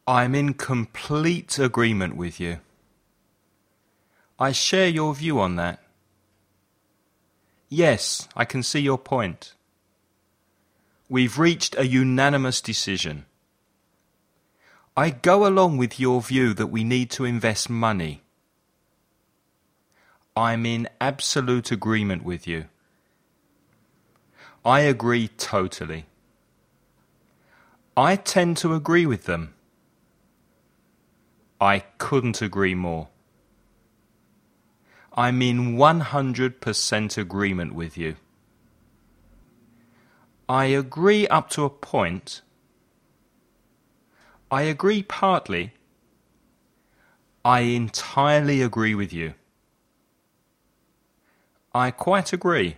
I'm in complete agreement with you. I share your view on that. Yes, I can see your point. We've reached a unanimous decision. I go along with your view that we need to invest money. I'm in absolute agreement with you. I agree totally. I tend to agree with them. I couldn't agree more. I'm in 100% agreement with you. I agree up to a point. I agree partly. I entirely agree with you. I quite agree.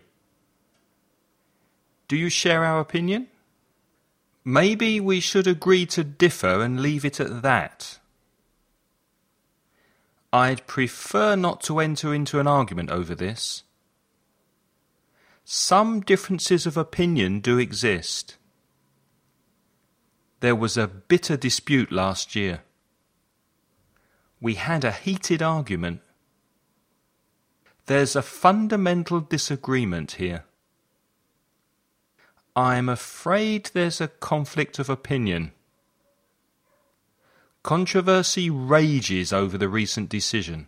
Do you share our opinion? Maybe we should agree to differ and leave it at that. I'd prefer not to enter into an argument over this. Some differences of opinion do exist. There was a bitter dispute last year. We had a heated argument. There's a fundamental disagreement here. I'm afraid there's a conflict of opinion. Controversy rages over the recent decision.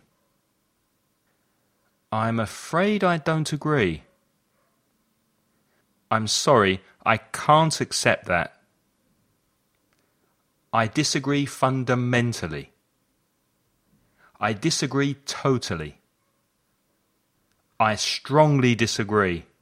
I'm afraid I don't agree. I'm sorry, I can't accept that. I disagree fundamentally. I disagree totally. I strongly disagree.